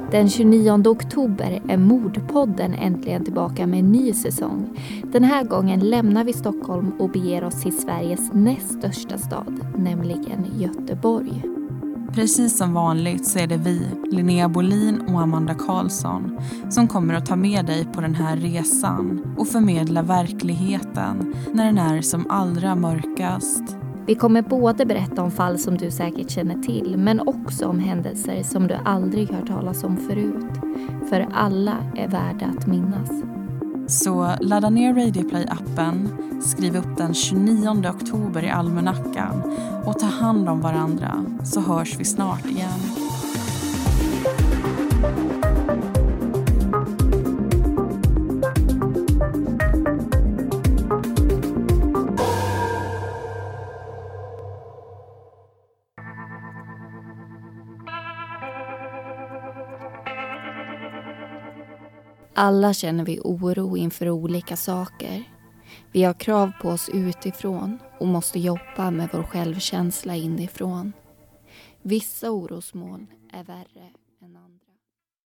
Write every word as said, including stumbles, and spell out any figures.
Den tjugonionde oktober är Mordpodden äntligen tillbaka med en ny säsong. Den här gången lämnar vi Stockholm och beger oss till Sveriges näst största stad, nämligen Göteborg. Precis som vanligt så är det vi, Linnea Bolin och Amanda Karlsson, som kommer att ta med dig på den här resan och förmedla verkligheten när den är som allra mörkast. Vi kommer både berätta om fall som du säkert känner till, men också om händelser som du aldrig hört talas om förut. För alla är värda att minnas. Så ladda ner Radioplay-appen, skriv upp den tjugonionde oktober i almanackan och ta hand om varandra, så hörs vi snart igen. Alla känner vi oro inför olika saker. Vi har krav på oss utifrån och måste jobba med vår självkänsla inifrån. Vissa orosmoln är värre än andra.